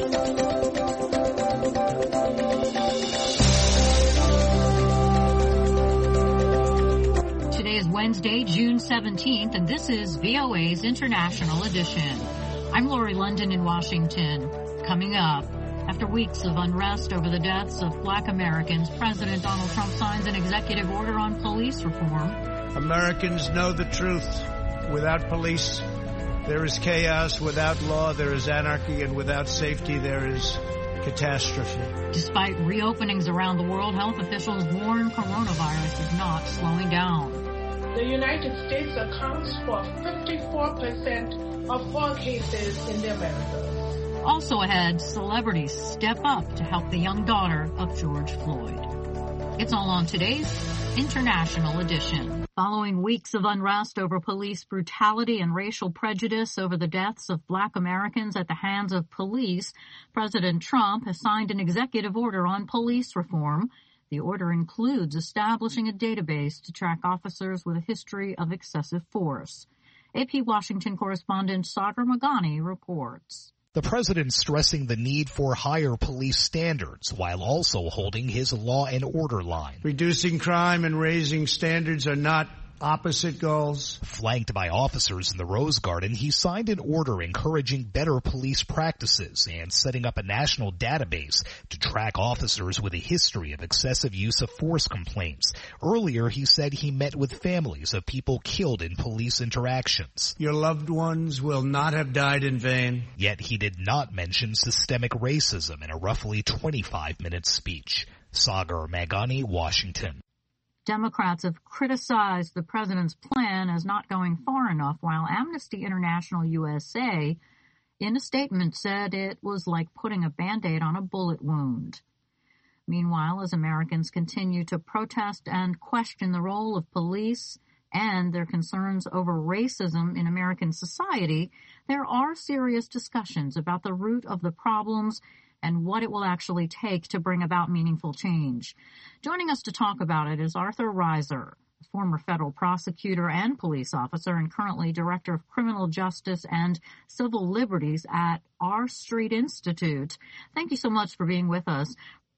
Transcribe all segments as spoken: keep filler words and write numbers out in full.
Today is Wednesday, June seventeenth, and this is V O A's International Edition. I'm Lori London in Washington. Coming up, after weeks of unrest over the deaths of black Americans, President Donald Trump signs an executive order on police reform. Americans know the truth. Without police, there is chaos. Without law, there is anarchy. And without safety, there is catastrophe. Despite reopenings around the world, health officials warn coronavirus is not slowing down. The United States accounts for fifty-four percent of all cases in the Americas. Also ahead, celebrities step up to help the young daughter of George Floyd. It's all on today's International Edition. Following weeks of unrest over police brutality and racial prejudice over the deaths of black Americans at the hands of police, President Trump has signed an executive order on police reform. The order includes establishing a database to track officers with a history of excessive force. A P Washington correspondent Sagar Meghani reports. The president stressing the need for higher police standards while also holding his law and order line. Reducing crime and raising standards are not opposite goals. Flanked by officers in the Rose Garden, he signed an order encouraging better police practices and setting up a national database to track officers with a history of excessive use of force complaints. Earlier, he said he met with families of people killed in police interactions. Your loved ones will not have died in vain. Yet he did not mention systemic racism in a roughly twenty-five minute speech. Sagar Meghani, Washington. Democrats have criticized the president's plan as not going far enough, while Amnesty International U S A, in a statement, said it was like putting a Band-Aid on a bullet wound. Meanwhile, as Americans continue to protest and question the role of police and their concerns over racism in American society, there are serious discussions about the root of the problems and what it will actually take to bring about meaningful change. Joining us to talk about it is Arthur Reiser, former federal prosecutor and police officer and currently director of criminal justice and civil liberties at R Street Institute. Thank you so much for being with us.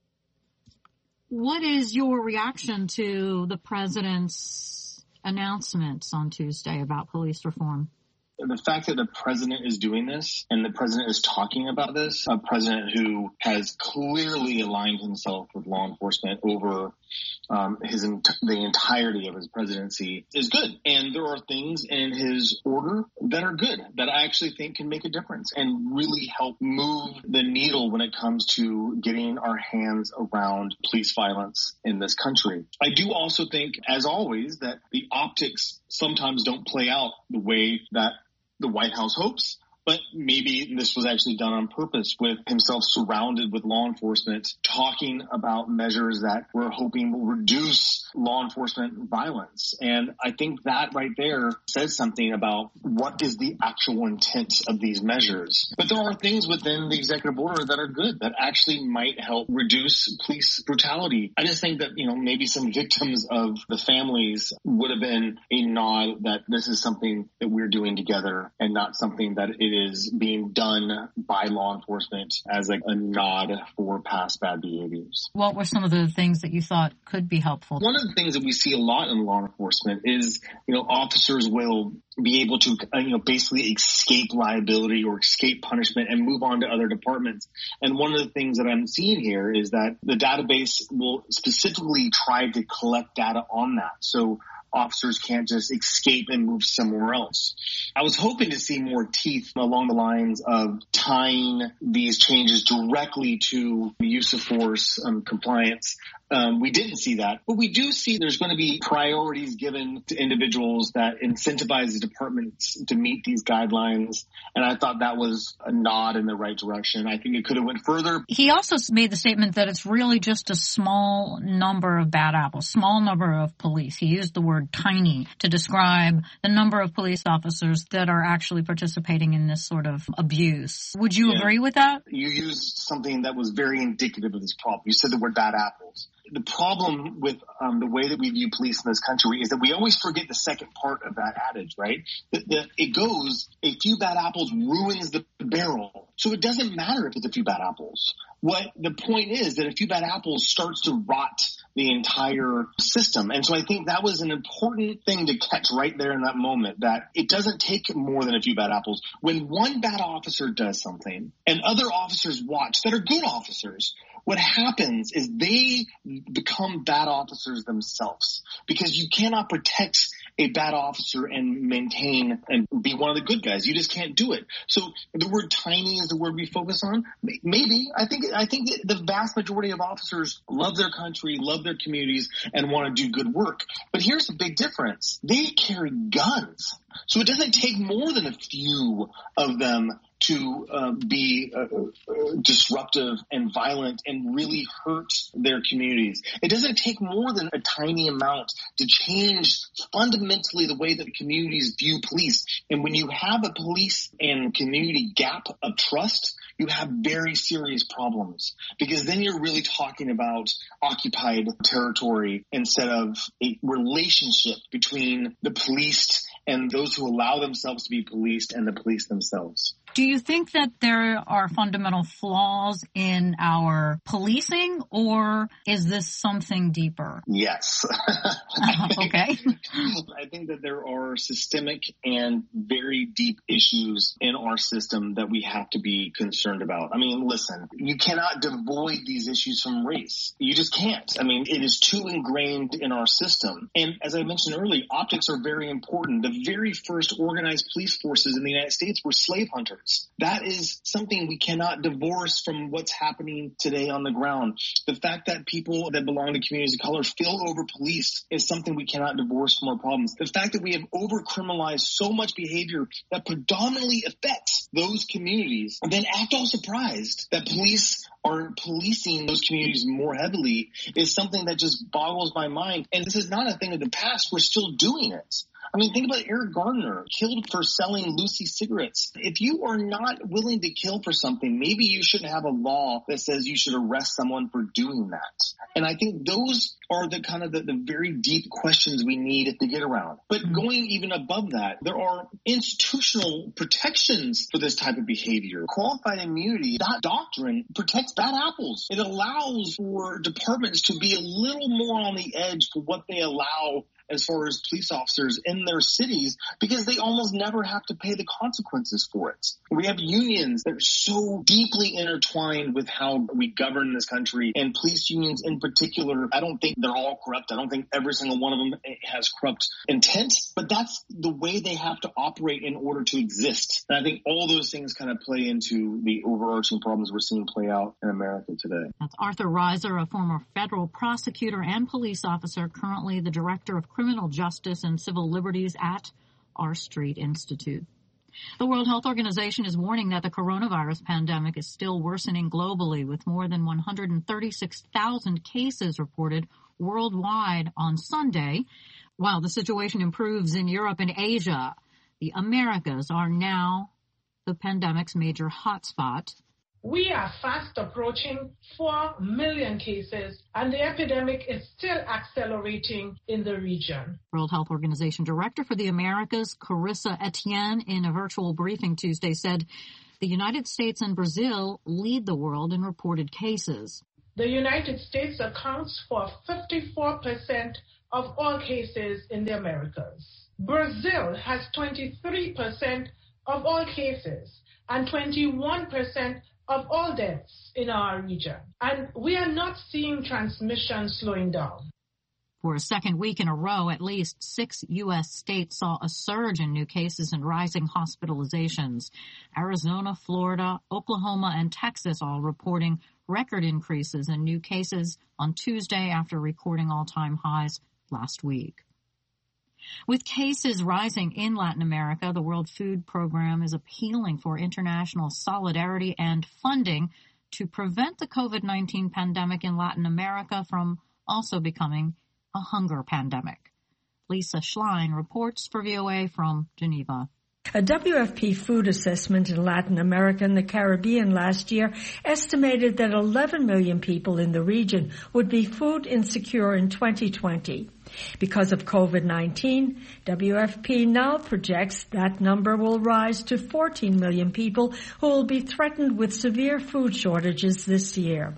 What is your reaction to the president's announcements on Tuesday about police reform? The fact that the president is doing this and the president is talking about this, a president who has clearly aligned himself with law enforcement over um, his the entirety of his presidency, is good. And there are things in his order that are good, that I actually think can make a difference and really help move the needle when it comes to getting our hands around police violence in this country. I do also think, as always, that the optics sometimes don't play out the way that the White House hopes, but maybe this was actually done on purpose with himself surrounded with law enforcement talking about measures that we're hoping will reduce law enforcement violence. And I think that right there says something about what is the actual intent of these measures. But there are things within the executive order that are good, that actually might help reduce police brutality. I just think that, you know, maybe some victims of the families would have been a nod that this is something that we're doing together and not something that it is being done by law enforcement as like a nod for past bad behaviors. What were some of the things that you thought could be helpful? One of the things that we see a lot in law enforcement is, you know, officers will be able to, uh, you know, basically escape liability or escape punishment and move on to other departments. And one of the things that I'm seeing here is that the database will specifically try to collect data on that. So officers can't just escape and move somewhere else. I was hoping to see more teeth along the lines of tying these changes directly to the use of force um, compliance. Um, we didn't see that, but we do see there's going to be priorities given to individuals that incentivize the departments to meet these guidelines. And I thought that was a nod in the right direction. I think it could have went further. He also made the statement that it's really just a small number of bad apples, small number of police. He used the word tiny to describe the number of police officers that are actually participating in this sort of abuse. Would you yeah. agree with that? You used something that was very indicative of this problem. You said the word bad apples. The problem with um, the way that we view police in this country is that we always forget the second part of that adage, right? The, the, it goes, a few bad apples ruins the barrel. So it doesn't matter if it's a few bad apples. What the point is that a few bad apples starts to rot the entire system. And so I think that was an important thing to catch right there in that moment, that it doesn't take more than a few bad apples. When one bad officer does something and other officers watch that are good officers, what happens is they become bad officers themselves, because you cannot protect a bad officer and maintain and be one of the good guys. You just can't do it. So the word tiny is the word we focus on. Maybe. I think I think the vast majority of officers love their country, love their communities, and want to do good work. But here's the big difference. They carry guns. So it doesn't take more than a few of them to uh, be uh, uh, disruptive and violent and really hurt their communities. It doesn't take more than a tiny amount to change fundamentally the way that communities view police. And when you have a police and community gap of trust, you have very serious problems, because then you're really talking about occupied territory instead of a relationship between the policed and those who allow themselves to be policed and the police themselves. Do you think that there are fundamental flaws in our policing, or is this something deeper? Yes. Okay. I think that there are systemic and very deep issues in our system that we have to be concerned about. I mean, listen, you cannot devoid these issues from race. You just can't. I mean, it is too ingrained in our system. And as I mentioned earlier, optics are very important. The very first organized police forces in the United States were slave hunters. That is something we cannot divorce from what's happening today on the ground. The fact that people that belong to communities of color feel over-policed is something we cannot divorce from our problems. The fact that we have over-criminalized so much behavior that predominantly affects those communities, and then act all surprised that police are policing those communities more heavily, is something that just boggles my mind. And this is not a thing of the past. We're still doing it. I mean, think about Eric Gardner, killed for selling Lucy cigarettes. If you are not willing to kill for something, maybe you shouldn't have a law that says you should arrest someone for doing that. And I think those are the kind of the, the very deep questions we need to get around. But going even above that, there are institutional protections for this type of behavior. Qualified immunity, that doctrine protects bad apples. It allows for departments to be a little more on the edge for what they allow as far as police officers in their cities, because they almost never have to pay the consequences for it. We have unions that are so deeply intertwined with how we govern this country, and police unions in particular. I don't think they're all corrupt. I don't think every single one of them has corrupt intent, but that's the way they have to operate in order to exist. And I think all those things kind of play into the overarching problems we're seeing play out in America today. That's Arthur Reiser, a former federal prosecutor and police officer, currently the director of Criminal Justice and Civil Liberties at R Street Institute. The World Health Organization is warning that the coronavirus pandemic is still worsening globally, with more than one hundred thirty-six thousand cases reported worldwide on Sunday. While the situation improves in Europe and Asia, the Americas are now the pandemic's major hotspot. We are fast approaching four million cases, and the epidemic is still accelerating in the region. World Health Organization Director for the Americas, Carissa Etienne, in a virtual briefing Tuesday, said the United States and Brazil lead the world in reported cases. The United States accounts for fifty-four percent of all cases in the Americas. Brazil has twenty-three percent of all cases and twenty-one percent of all deaths in our region. And we are not seeing transmission slowing down. For a second week in a row, at least six U S states saw a surge in new cases and rising hospitalizations. Arizona, Florida, Oklahoma, and Texas all reporting record increases in new cases on Tuesday after recording all-time highs last week. With cases rising in Latin America, the World Food Program is appealing for international solidarity and funding to prevent the COVID nineteen pandemic in Latin America from also becoming a hunger pandemic. Lisa Schlein reports for V O A from Geneva. A W F P food assessment in Latin America and the Caribbean last year estimated that eleven million people in the region would be food insecure in twenty twenty. Because of COVID nineteen, W F P now projects that number will rise to fourteen million people who will be threatened with severe food shortages this year.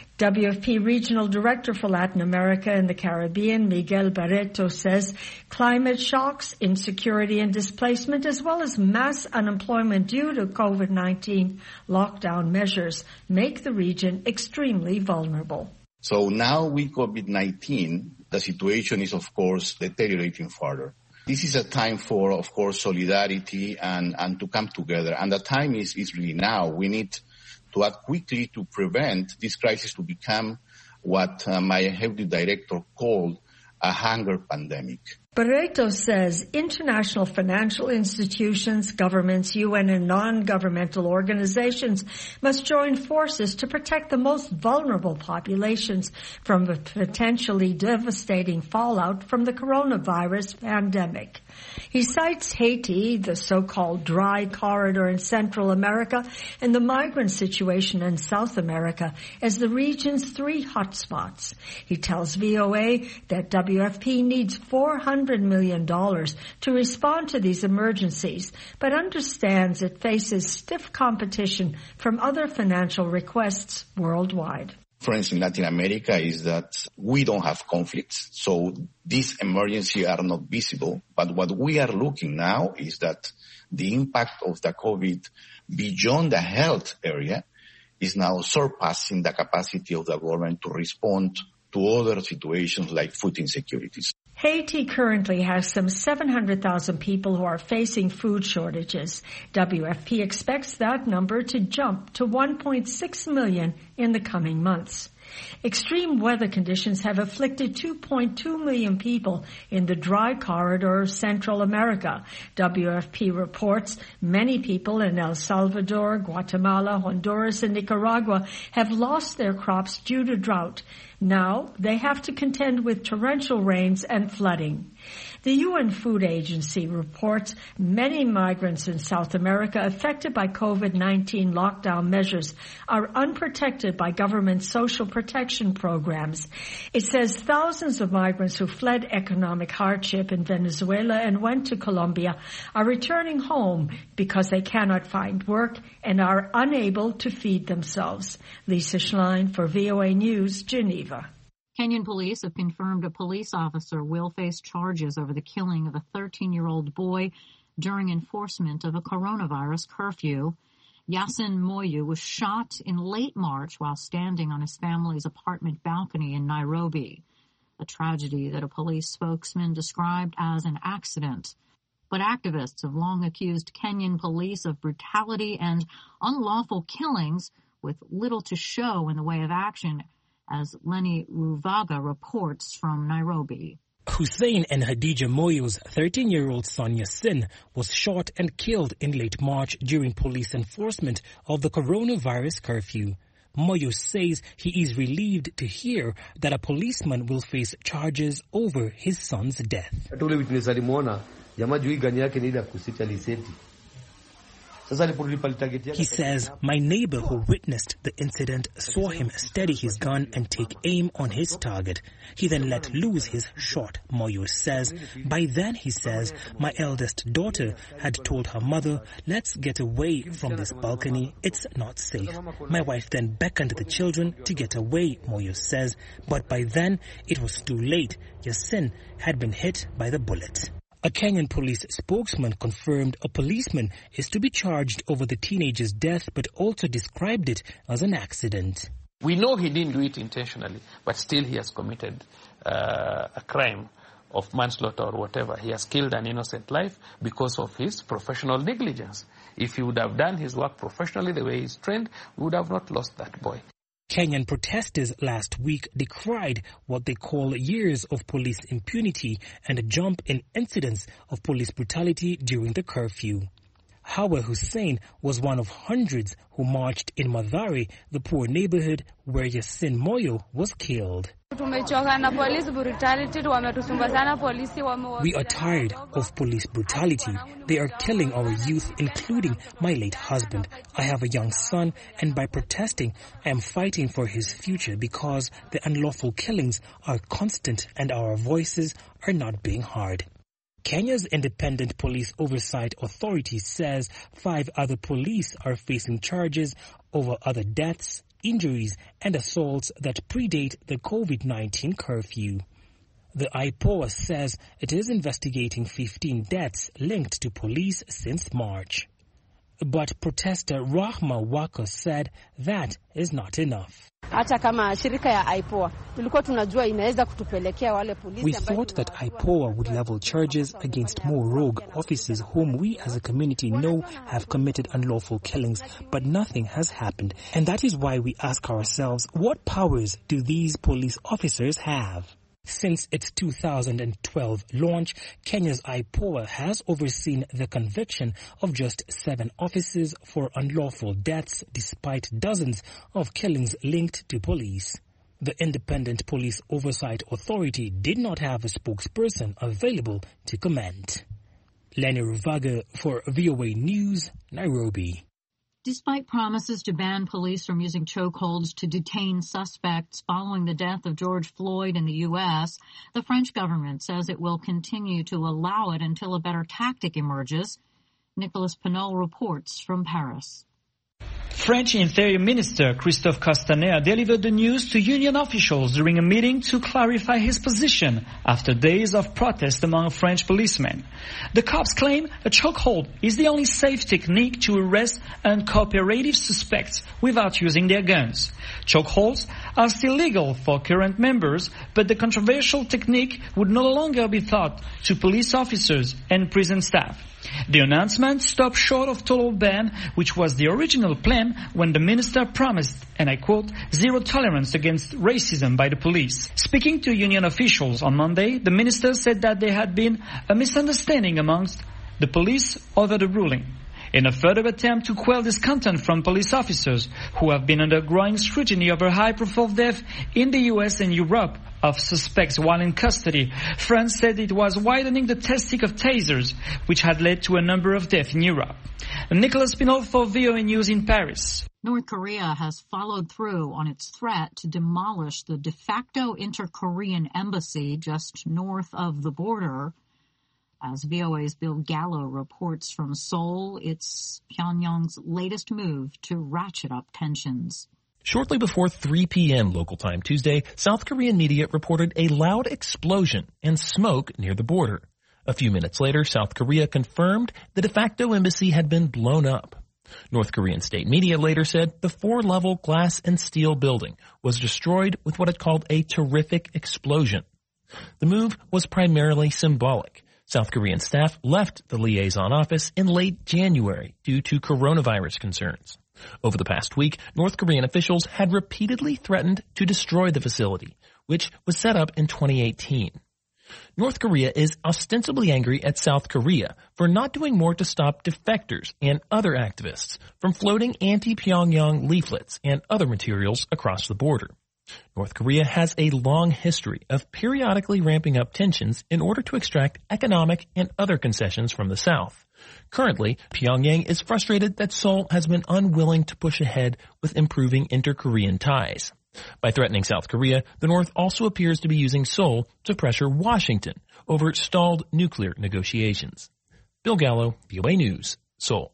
W F P Regional Director for Latin America and the Caribbean, Miguel Barreto, says climate shocks, insecurity and displacement, as well as mass unemployment due to COVID nineteen lockdown measures, make the region extremely vulnerable. So now with COVID nineteen, the situation is, of course, deteriorating further. This is a time for, of course, solidarity and, and to come together. And the time is, is really now. We need to act quickly to prevent this crisis to become what uh, my executive director called a hunger pandemic. Barreto says international financial institutions, governments, U N and non-governmental organizations must join forces to protect the most vulnerable populations from the potentially devastating fallout from the coronavirus pandemic. He cites Haiti, the so-called dry corridor in Central America, and the migrant situation in South America as the region's three hotspots. He tells V O A that W F P needs four hundred million dollars to respond to these emergencies, but understands it faces stiff competition from other financial requests worldwide. For instance, in Latin America is that we don't have conflicts, so these emergencies are not visible. But what we are looking now is that the impact of the COVID beyond the health area is now surpassing the capacity of the government to respond to other situations like food insecurities. Haiti currently has some seven hundred thousand people who are facing food shortages. W F P expects that number to jump to one point six million in the coming months. Extreme weather conditions have afflicted two point two million people in the dry corridor of Central America. W F P reports many people in El Salvador, Guatemala, Honduras, and Nicaragua have lost their crops due to drought. Now they have to contend with torrential rains and flooding. The U N Food Agency reports many migrants in South America affected by COVID nineteen lockdown measures are unprotected by government social protection programs. It says thousands of migrants who fled economic hardship in Venezuela and went to Colombia are returning home because they cannot find work and are unable to feed themselves. Lisa Schlein for V O A News, Geneva. Kenyan police have confirmed a police officer will face charges over the killing of a thirteen-year-old boy during enforcement of a coronavirus curfew. Yasin Moyo was shot in late March while standing on his family's apartment balcony in Nairobi, a tragedy that a police spokesman described as an accident. But activists have long accused Kenyan police of brutality and unlawful killings with little to show in the way of action, as Lenny Ruvaga reports from Nairobi. Hussein and Hadija Moyo's thirteen-year-old son Yasin was shot and killed in late March during police enforcement of the coronavirus curfew. Moyo says he is relieved to hear that a policeman will face charges over his son's death. He says, my neighbor who witnessed the incident saw him steady his gun and take aim on his target. He then let loose his shot, Moyo says. By then, he says, my eldest daughter had told her mother, let's get away from this balcony, it's not safe. My wife then beckoned the children to get away, Moyo says, but by then it was too late. Yasin had been hit by the bullet. A Kenyan police spokesman confirmed a policeman is to be charged over the teenager's death, but also described it as an accident. We know he didn't do it intentionally, but still he has committed uh, a crime of manslaughter or whatever. He has killed an innocent life because of his professional negligence. If he would have done his work professionally the way he's trained, we would have not lost that boy. Kenyan protesters last week decried what they call years of police impunity and a jump in incidents of police brutality during the curfew. Hawa Hussein was one of hundreds who marched in Mathare, the poor neighborhood where Yasin Moyo was killed. We are tired of police brutality. They are killing our youth, including my late husband. I have a young son, and by protesting, I am fighting for his future because the unlawful killings are constant and our voices are not being heard. Kenya's Independent Police Oversight Authority says five other police are facing charges over other deaths, injuries and assaults that predate the COVID nineteen curfew. The I P O A says it is investigating fifteen deaths linked to police since March. But protester Rahma Wako said that is not enough. We thought that I P O A would level charges against more rogue officers whom we as a community know have committed unlawful killings, but nothing has happened. And that is why we ask ourselves, what powers do these police officers have? Since its two thousand twelve launch, Kenya's I P O A has overseen the conviction of just seven officers for unlawful deaths despite dozens of killings linked to police. The Independent Police Oversight Authority did not have a spokesperson available to comment. Lenny Ruvaga for V O A News, Nairobi. Despite promises to ban police from using chokeholds to detain suspects following the death of George Floyd in the U S, the French government says it will continue to allow it until a better tactic emerges. Nicolas Pinot reports from Paris. French Interior Minister Christophe Castaner delivered the news to union officials during a meeting to clarify his position after days of protest among French policemen. The cops claim a chokehold is the only safe technique to arrest uncooperative suspects without using their guns. Chokeholds are still legal for current members, but the controversial technique would no longer be taught to police officers and prison staff. The announcement stopped short of total ban, which was the original plan when the minister promised, and I quote, zero tolerance against racism by the police. Speaking to union officials on Monday, the minister said that there had been a misunderstanding amongst the police over the ruling. In a further attempt to quell discontent from police officers who have been under growing scrutiny over high-profile deaths in the U S and Europe of suspects while in custody, France said it was widening the testing of tasers, which had led to a number of deaths in Europe. Nicolas Pinot for V O A News in Paris. North Korea has followed through on its threat to demolish the de facto inter-Korean embassy just north of the border. As V O A's Bill Gallo reports from Seoul, it's Pyongyang's latest move to ratchet up tensions. Shortly before three p.m. local time Tuesday, South Korean media reported a loud explosion and smoke near the border. A few minutes later, South Korea confirmed the de facto embassy had been blown up. North Korean state media later said the four-level glass and steel building was destroyed with what it called a terrific explosion. The move was primarily symbolic. South Korean staff left the liaison office in late January due to coronavirus concerns. Over the past week, North Korean officials had repeatedly threatened to destroy the facility, which was set up in twenty eighteen. North Korea is ostensibly angry at South Korea for not doing more to stop defectors and other activists from floating anti-Pyongyang leaflets and other materials across the border. North Korea has a long history of periodically ramping up tensions in order to extract economic and other concessions from the South. Currently, Pyongyang is frustrated that Seoul has been unwilling to push ahead with improving inter-Korean ties. By threatening South Korea, the North also appears to be using Seoul to pressure Washington over stalled nuclear negotiations. Bill Gallo, V O A News, Seoul.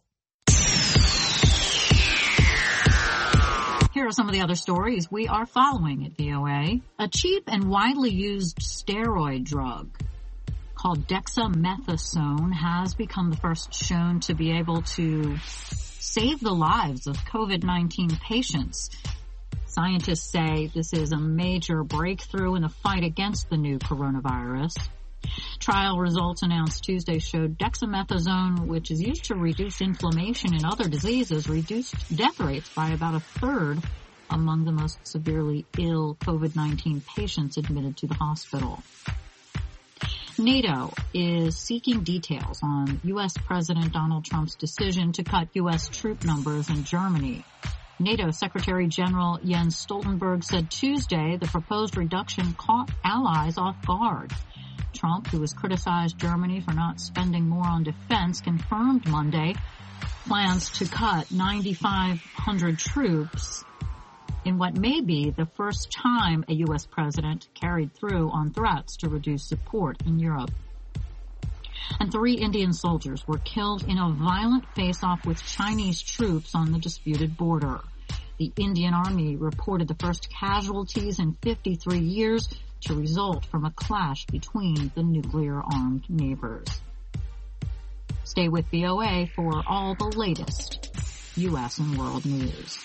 Here are some of the other stories we are following at V O A. A cheap and widely used steroid drug called dexamethasone has become the first shown to be able to save the lives of COVID nineteen patients. Scientists say this is a major breakthrough in the fight against the new coronavirus. Trial results announced Tuesday showed dexamethasone, which is used to reduce inflammation in other diseases, reduced death rates by about a third among the most severely ill COVID nineteen patients admitted to the hospital. NATO is seeking details on U S. President Donald Trump's decision to cut U S troop numbers in Germany. NATO Secretary General Jens Stoltenberg said Tuesday the proposed reduction caught allies off guard. Trump, who has criticized Germany for not spending more on defense, confirmed Monday plans to cut nine thousand five hundred troops in what may be the first time a U S president carried through on threats to reduce support in Europe. And three Indian soldiers were killed in a violent face-off with Chinese troops on the disputed border. The Indian Army reported the first casualties in fifty-three years to result from a clash between the nuclear-armed neighbors. Stay with V O A for all the latest U S and world news.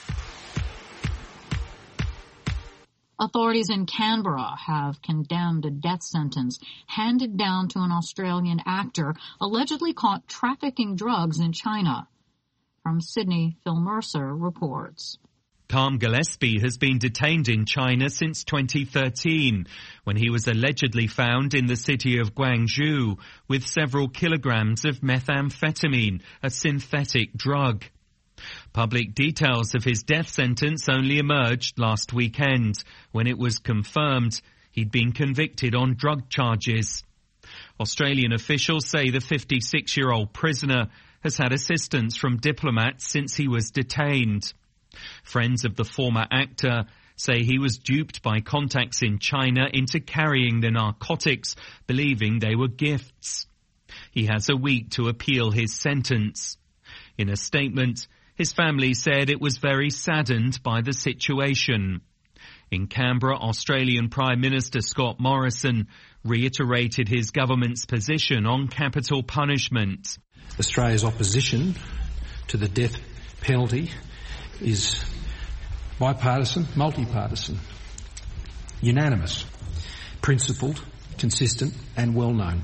Authorities in Canberra have condemned a death sentence handed down to an Australian actor allegedly caught trafficking drugs in China. From Sydney, Phil Mercer reports. Tom Gillespie has been detained in China since twenty thirteen, when he was allegedly found in the city of Guangzhou with several kilograms of methamphetamine, a synthetic drug. Public details of his death sentence only emerged last weekend, when it was confirmed he'd been convicted on drug charges. Australian officials say the fifty-six-year-old prisoner has had assistance from diplomats since he was detained. Friends of the former actor say he was duped by contacts in China into carrying the narcotics, believing they were gifts. He has a week to appeal his sentence. In a statement, his family said it was very saddened by the situation. In Canberra, Australian Prime Minister Scott Morrison reiterated his government's position on capital punishment. Australia's opposition to the death penalty is bipartisan, multi-partisan, unanimous, principled, consistent and well known.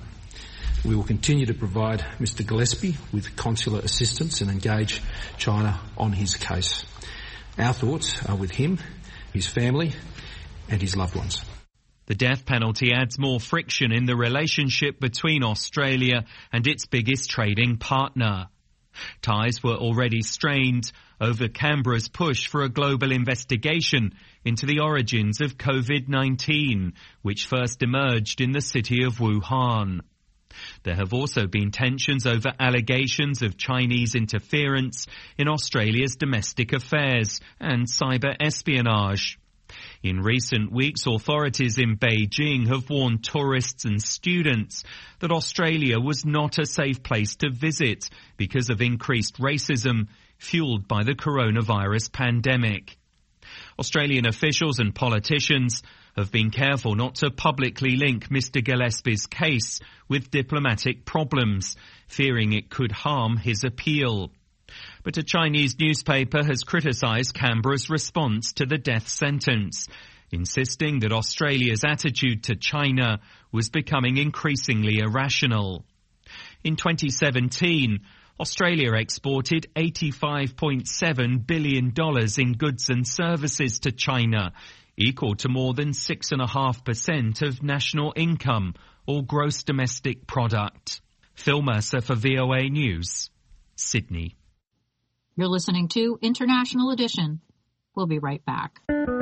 We will continue to provide Mister Gillespie with consular assistance and engage China on his case. Our thoughts are with him, his family and his loved ones. The death penalty adds more friction in the relationship between Australia and its biggest trading partner. Ties were already strained over Canberra's push for a global investigation into the origins of COVID nineteen, which first emerged in the city of Wuhan. There have also been tensions over allegations of Chinese interference in Australia's domestic affairs and cyber espionage. In recent weeks, authorities in Beijing have warned tourists and students that Australia was not a safe place to visit because of increased racism fueled by the coronavirus pandemic. Australian officials and politicians have been careful not to publicly link Mister Gillespie's case with diplomatic problems, fearing it could harm his appeal. But a Chinese newspaper has criticised Canberra's response to the death sentence, insisting that Australia's attitude to China was becoming increasingly irrational. In twenty seventeen, Australia exported eighty-five point seven billion dollars in goods and services to China, equal to more than six point five percent of national income or gross domestic product. Phil Mercer for V O A News, Sydney. You're listening to International Edition. We'll be right back.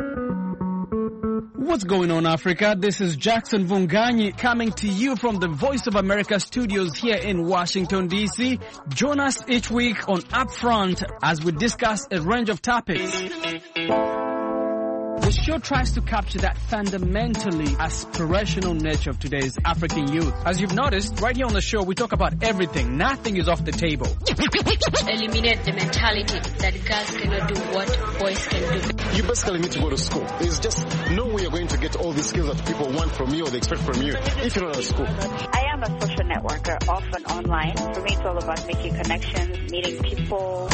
What's going on, Africa? This is Jackson Vunganyi coming to you from the Voice of America studios here in Washington, D C. Join us each week on Upfront as we discuss a range of topics. The show tries to capture that fundamentally aspirational nature of today's African youth. As you've noticed, right here on the show, we talk about everything. Nothing is off the table. Eliminate the mentality that girls cannot do what boys can do. You basically need to go to school. It's just no way you're going to get all these skills that people want from you or they expect from you if you're not at school. I am a social networker, often online. For me, it's all about making connections, meeting people.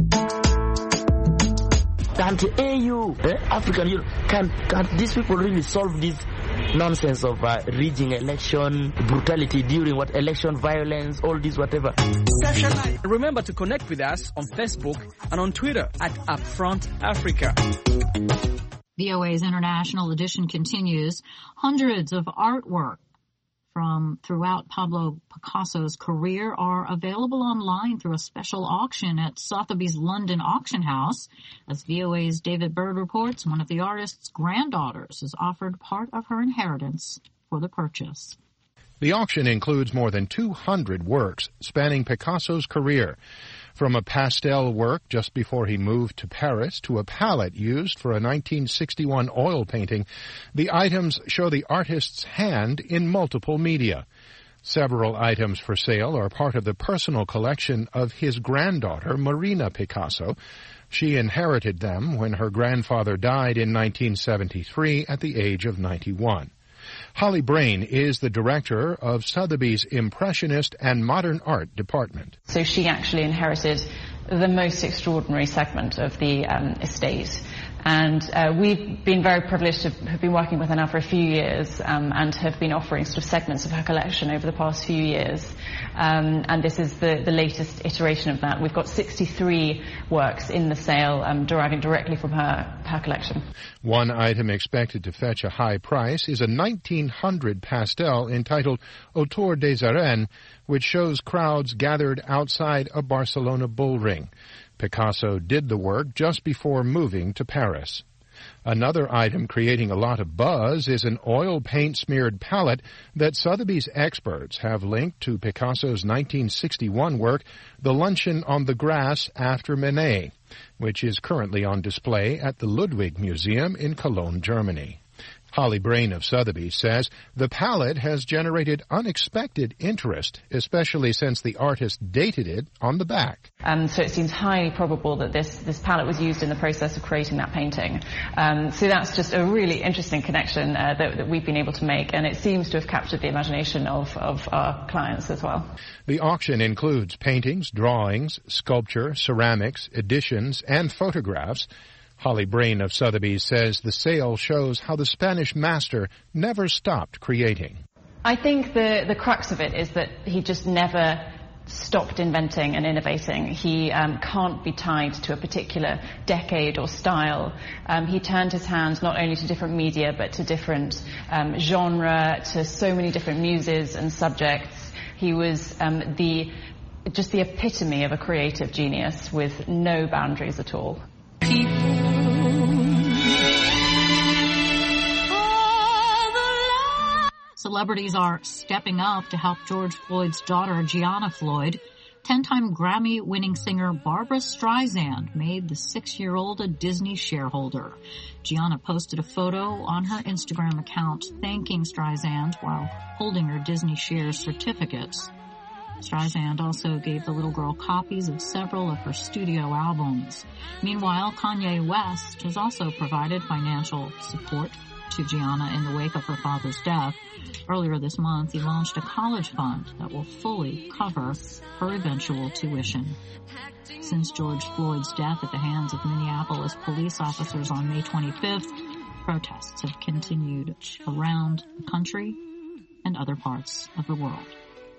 Can't A U, eh, African Union, can, can these people really solve this nonsense of uh, rigging election, brutality during what election, violence, all this whatever? Remember to connect with us on Facebook and on Twitter at Upfront Africa. V O A's International Edition continues. Hundreds of artwork from throughout Pablo Picasso's career are available online through a special auction at Sotheby's London Auction House. As V O A's David Bird reports, one of the artist's granddaughters is offered part of her inheritance for the purchase. The auction includes more than two hundred works spanning Picasso's career, from a pastel work just before he moved to Paris to a palette used for a nineteen sixty-one oil painting. The items show the artist's hand in multiple media. Several items for sale are part of the personal collection of his granddaughter, Marina Picasso. She inherited them when her grandfather died in nineteen seventy-three at the age of ninety-one. Holly Brain is the director of Sotheby's Impressionist and Modern Art Department. So she actually inherited the most extraordinary segment of the um, estate. And uh, we've been very privileged to have been working with her now for a few years um, and have been offering sort of segments of her collection over the past few years. Um, and this is the, the latest iteration of that. We've got sixty-three works in the sale um, deriving directly from her, her collection. One item expected to fetch a high price is a nineteen hundred pastel entitled Autour des Arènes, which shows crowds gathered outside a Barcelona bull ring. Picasso did the work just before moving to Paris. Another item creating a lot of buzz is an oil paint-smeared palette that Sotheby's experts have linked to Picasso's nineteen sixty-one work, The Luncheon on the Grass After Manet, which is currently on display at the Ludwig Museum in Cologne, Germany. Holly Brain of Sotheby's says the palette has generated unexpected interest, especially since the artist dated it on the back. Um, so it seems highly probable that this, this palette was used in the process of creating that painting. Um, so that's just a really interesting connection uh, that, that we've been able to make, and it seems to have captured the imagination of, of our clients as well. The auction includes paintings, drawings, sculpture, ceramics, editions, and photographs. Holly Brain of Sotheby's says the sale shows how the Spanish master never stopped creating. I think the, the crux of it is that he just never stopped inventing and innovating. He um, can't be tied to a particular decade or style. Um, he turned his hands not only to different media but to different um, genre, to so many different muses and subjects. He was um, the just the epitome of a creative genius with no boundaries at all. Celebrities are stepping up to help George Floyd's daughter, Gianna Floyd. Ten-time Grammy-winning singer Barbra Streisand made the six-year-old a Disney shareholder. Gianna posted a photo on her Instagram account thanking Streisand while holding her Disney shares certificates. Streisand also gave the little girl copies of several of her studio albums. Meanwhile, Kanye West has also provided financial support to Gianna in the wake of her father's death. Earlier this month, he launched a college fund that will fully cover her eventual tuition. Since George Floyd's death at the hands of Minneapolis police officers on May twenty-fifth, protests have continued around the country and other parts of the world.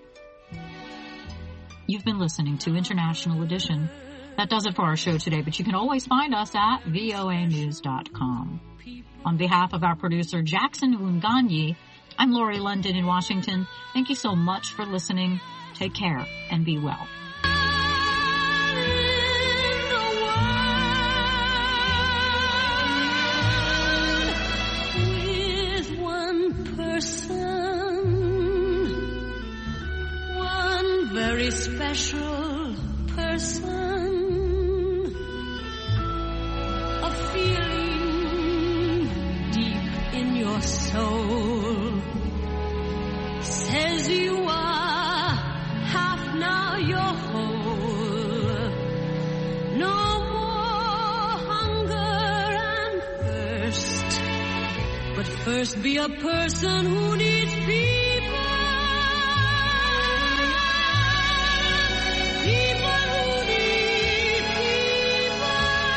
You've been listening to International Edition. That does it for our show today, but you can always find us at V O A news dot com. On behalf of our producer, Jackson Wunganyi, I'm Lori London in Washington. Thank you so much for listening. Take care and be well. With one person, one very special person, a feeling deep in your soul says you are half now you're whole. No more hunger and thirst, but first be a person who needs people. People who need people.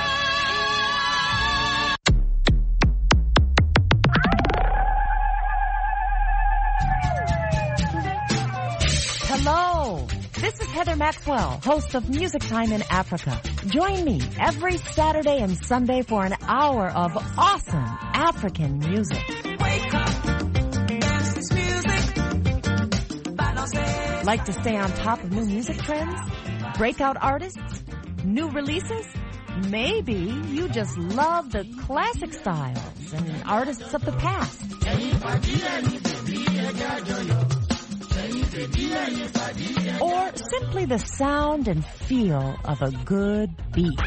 Hello, this is Heather Maxwell, host of Music Time in Africa. Join me every Saturday and Sunday for an hour of awesome African music. Wake up, dance this music. Like to stay on top of new music trends? Breakout artists? New releases? Maybe you just love the classic styles and artists of the past. Or simply the sound and feel of a good beat.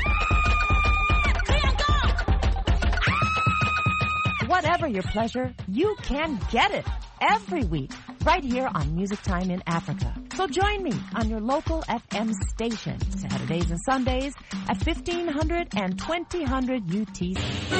Whatever your pleasure, you can get it every week right here on Music Time in Africa. So join me on your local F M station, Saturdays and Sundays at fifteen hundred and twenty hundred U T C.